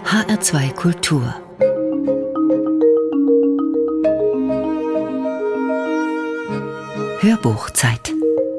HR2 Kultur. Hörbuchzeit.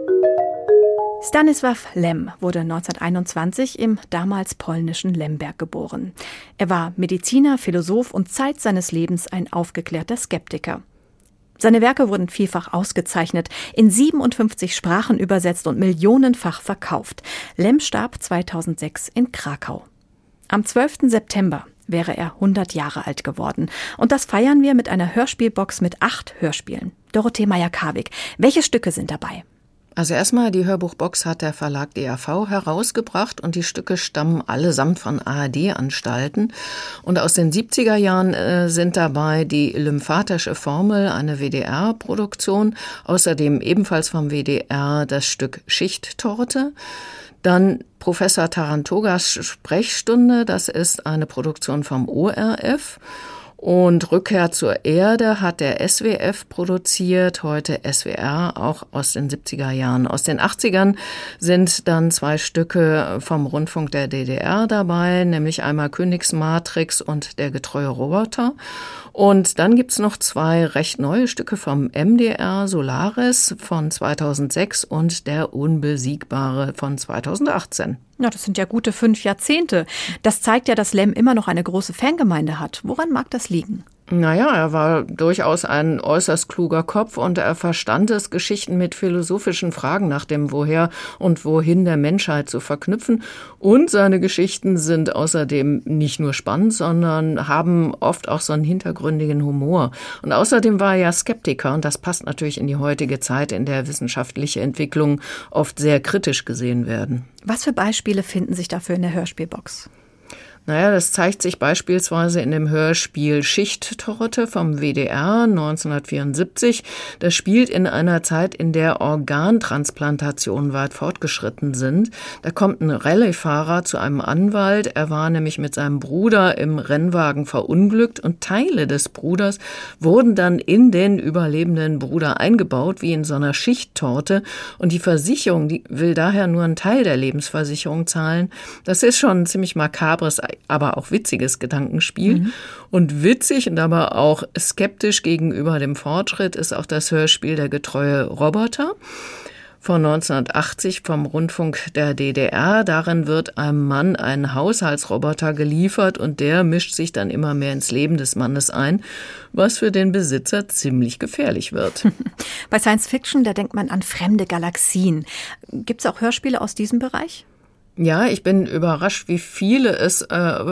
Stanisław Lem wurde 1921 im damals polnischen Lemberg geboren. Er war Mediziner, Philosoph und Zeit seines Lebens ein aufgeklärter Skeptiker. Seine Werke wurden vielfach ausgezeichnet, in 57 Sprachen übersetzt und millionenfach verkauft. Lem starb 2006 in Krakau. Am 12. September wäre er 100 Jahre alt geworden. Und das feiern wir mit einer Hörspielbox mit 8 Hörspielen. Dorothee Meyer-Karwig, welche Stücke sind dabei? Also erstmal, die Hörbuchbox hat der Verlag DAV herausgebracht und die Stücke stammen allesamt von ARD-Anstalten. Und aus den 70er Jahren sind dabei die lymphatische Formel, eine WDR-Produktion, außerdem ebenfalls vom WDR das Stück Schichttorte. Dann Professor Tarantogas Sprechstunde, das ist eine Produktion vom ORF. Und Rückkehr zur Erde hat der SWF produziert, heute SWR, auch aus den 70er Jahren. Aus den 80ern sind dann 2 Stücke vom Rundfunk der DDR dabei, nämlich einmal Königsmatrix und Der getreue Roboter. Und dann gibt's noch 2 recht neue Stücke vom MDR, Solaris von 2006 und Der Unbesiegbare von 2018. Ja, das sind ja gute 5 Jahrzehnte. Das zeigt ja, dass Lem immer noch eine große Fangemeinde hat. Woran mag das liegen? Naja, er war durchaus ein äußerst kluger Kopf und er verstand es, Geschichten mit philosophischen Fragen nach dem Woher und Wohin der Menschheit zu verknüpfen. Und seine Geschichten sind außerdem nicht nur spannend, sondern haben oft auch so einen hintergründigen Humor. Und außerdem war er ja Skeptiker und das passt natürlich in die heutige Zeit, in der wissenschaftliche Entwicklungen oft sehr kritisch gesehen werden. Was für Beispiele finden sich dafür in der Hörspielbox? Naja, das zeigt sich beispielsweise in dem Hörspiel Schichttorte vom WDR 1974. Das spielt in einer Zeit, in der Organtransplantationen weit fortgeschritten sind. Da kommt ein Rallye-Fahrer zu einem Anwalt. Er war nämlich mit seinem Bruder im Rennwagen verunglückt und Teile des Bruders wurden dann in den überlebenden Bruder eingebaut, wie in so einer Schichttorte. Und die Versicherung, die will daher nur einen Teil der Lebensversicherung zahlen. Das ist schon ein ziemlich makabres, aber auch witziges Gedankenspiel. Und witzig und aber auch skeptisch gegenüber dem Fortschritt ist auch das Hörspiel Der getreue Roboter von 1980 vom Rundfunk der DDR. Darin wird einem Mann ein Haushaltsroboter geliefert und der mischt sich dann immer mehr ins Leben des Mannes ein, was für den Besitzer ziemlich gefährlich wird. Bei Science Fiction, da denkt man an fremde Galaxien. Gibt es auch Hörspiele aus diesem Bereich? Ja, ich bin überrascht, wie viele es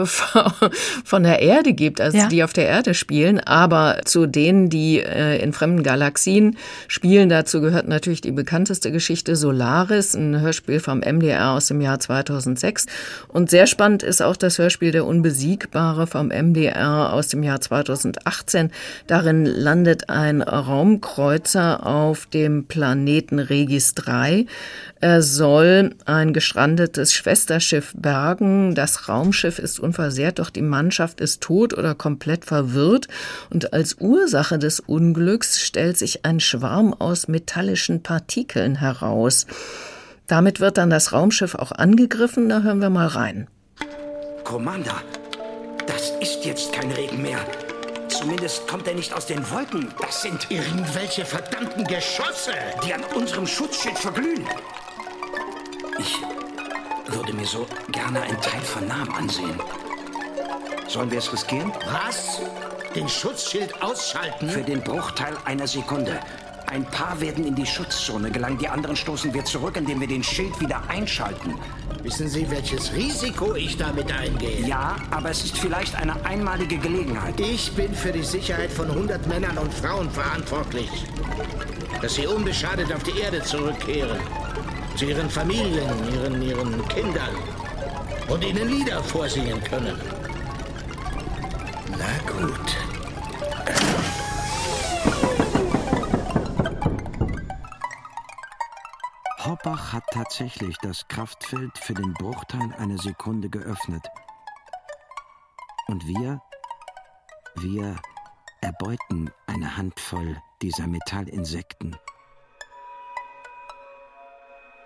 von der Erde gibt, also die auf der Erde spielen. Aber zu denen, die in fremden Galaxien spielen, dazu gehört natürlich die bekannteste Geschichte Solaris, ein Hörspiel vom MDR aus dem Jahr 2006. Und sehr spannend ist auch das Hörspiel Der Unbesiegbare vom MDR aus dem Jahr 2018. Darin landet ein Raumkreuzer auf dem Planeten Regis 3. Er soll ein gestrandetes Schwesterschiff bergen. Das Raumschiff ist unversehrt, doch die Mannschaft ist tot oder komplett verwirrt. Und als Ursache des Unglücks stellt sich ein Schwarm aus metallischen Partikeln heraus. Damit wird dann das Raumschiff auch angegriffen. Da hören wir mal rein. Commander, das ist jetzt kein Regen mehr. Zumindest kommt er nicht aus den Wolken. Das sind irgendwelche verdammten Geschosse, die an unserem Schutzschild verglühen. Ich würde mir so gerne ein Teil von Namen ansehen. Sollen wir es riskieren? Was? Den Schutzschild ausschalten? Für den Bruchteil einer Sekunde. Ein paar werden in die Schutzzone gelangen, die anderen stoßen wir zurück, indem wir den Schild wieder einschalten. Wissen Sie, welches Risiko ich damit eingehe? Ja, aber es ist vielleicht eine einmalige Gelegenheit. Ich bin für die Sicherheit von 100 Männern und Frauen verantwortlich. Dass sie unbeschadet auf die Erde zurückkehren. Zu ihren Familien, ihren Kindern. Und ihnen Lieder vorsingen können. Na gut. Hoppach hat tatsächlich das Kraftfeld für den Bruchteil einer Sekunde geöffnet. Und wir erbeuten eine Handvoll dieser Metallinsekten.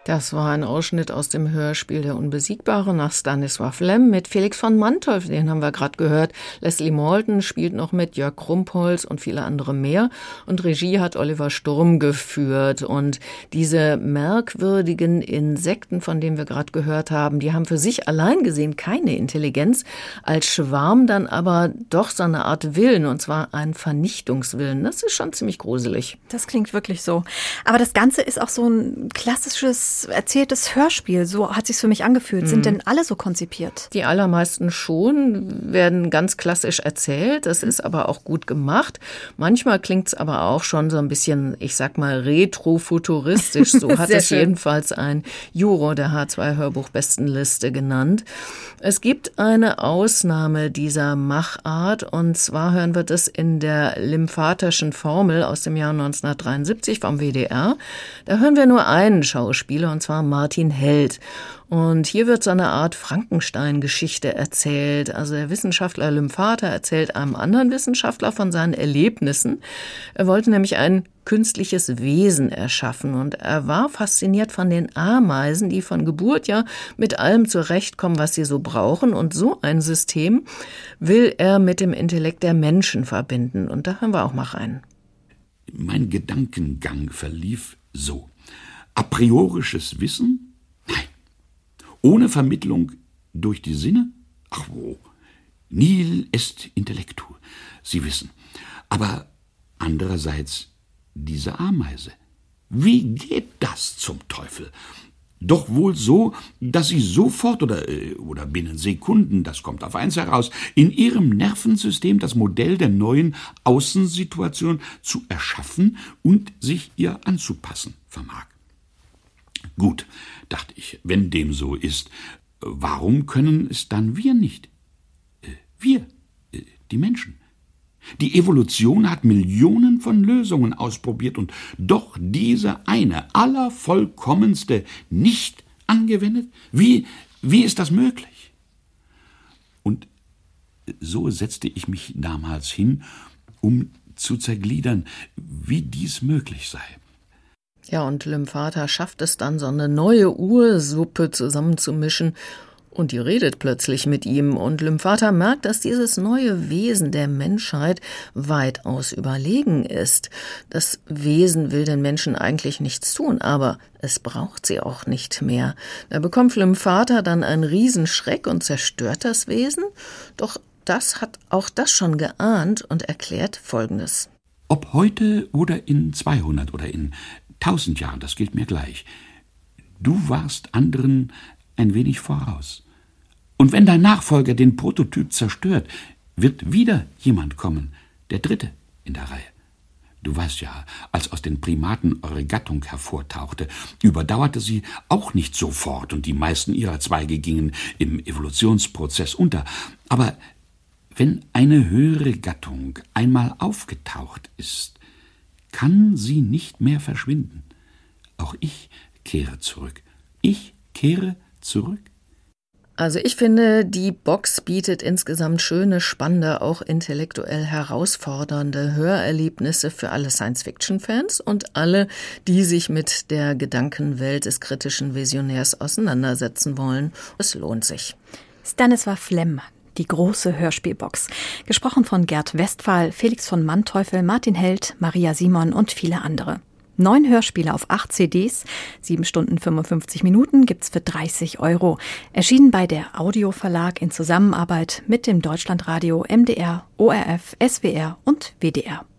Das war ein Ausschnitt aus dem Hörspiel Der Unbesiegbare nach Stanisław Lem mit Felix von Manteuffel, den haben wir gerade gehört. Leslie Malton spielt noch mit, Jörg Krumpholz und viele andere mehr. Und Regie hat Oliver Sturm geführt. Und diese merkwürdigen Insekten, von denen wir gerade gehört haben, die haben für sich allein gesehen keine Intelligenz, als Schwarm dann aber doch so eine Art Willen, und zwar einen Vernichtungswillen. Das ist schon ziemlich gruselig. Das klingt wirklich so. Aber das Ganze ist auch so ein klassisches erzähltes Hörspiel, so hat sich's für mich angefühlt. Sind denn alle so konzipiert? Die allermeisten schon, werden ganz klassisch erzählt. Das ist aber auch gut gemacht. Manchmal klingt's aber auch schon so ein bisschen, ich sag mal, retrofuturistisch. So hat es jedenfalls ein Juror der H2-Hörbuchbestenliste genannt. Es gibt eine Ausnahme dieser Machart, und zwar hören wir das in der lymphatischen Formel aus dem Jahr 1973 vom WDR. Da hören wir nur einen Schauspieler, und zwar Martin Held. Und hier wird so eine Art Frankenstein-Geschichte erzählt. Also der Wissenschaftler Lymphater erzählt einem anderen Wissenschaftler von seinen Erlebnissen. Er wollte nämlich ein künstliches Wesen erschaffen, und er war fasziniert von den Ameisen, die von Geburt ja mit allem zurechtkommen, was sie so brauchen. Und so ein System will er mit dem Intellekt der Menschen verbinden. Und da hören wir auch mal rein. Mein Gedankengang verlief so. A priorisches Wissen? Nein. Ohne Vermittlung durch die Sinne? Ach wo. Nihil est intellectu. Sie wissen. Aber andererseits diese Ameise. Wie geht das zum Teufel? Doch wohl so, dass sie sofort oder binnen Sekunden, das kommt auf eins heraus, in ihrem Nervensystem das Modell der neuen Außensituation zu erschaffen und sich ihr anzupassen vermag. Gut, dachte ich, wenn dem so ist, warum können es dann wir nicht? Wir, die Menschen. Die Evolution hat Millionen von Lösungen ausprobiert und doch diese eine, allervollkommenste nicht angewendet? Wie ist das möglich? Und so setzte ich mich damals hin, um zu zergliedern, wie dies möglich sei. Ja, und Lymphater schafft es dann, so eine neue Ursuppe zusammenzumischen, und die redet plötzlich mit ihm. Und Lymphater merkt, dass dieses neue Wesen der Menschheit weitaus überlegen ist. Das Wesen will den Menschen eigentlich nichts tun, aber es braucht sie auch nicht mehr. Da bekommt Lymphater dann einen Riesenschreck und zerstört das Wesen. Doch das hat auch das schon geahnt und erklärt Folgendes. Ob heute oder in 200 oder in 1000 Jahren, das gilt mir gleich. Du warst anderen ein wenig voraus. Und wenn dein Nachfolger den Prototyp zerstört, wird wieder jemand kommen, der Dritte in der Reihe. Du weißt ja, als aus den Primaten eure Gattung hervortauchte, überdauerte sie auch nicht sofort und die meisten ihrer Zweige gingen im Evolutionsprozess unter. Aber wenn eine höhere Gattung einmal aufgetaucht ist, kann sie nicht mehr verschwinden. Auch ich kehre zurück. Ich kehre zurück. Also ich finde, die Box bietet insgesamt schöne, spannende, auch intellektuell herausfordernde Hörerlebnisse für alle Science-Fiction-Fans und alle, die sich mit der Gedankenwelt des kritischen Visionärs auseinandersetzen wollen. Es lohnt sich. Stanisław Lem, die große Hörspielbox. Gesprochen von Gerd Westphal, Felix von Manteuffel, Martin Held, Maria Simon und viele andere. 9 Hörspiele auf 8 CDs, 7 Stunden 55 Minuten gibt's für 30 €. Erschienen bei der Audio Verlag in Zusammenarbeit mit dem Deutschlandradio, MDR, ORF, SWR und WDR.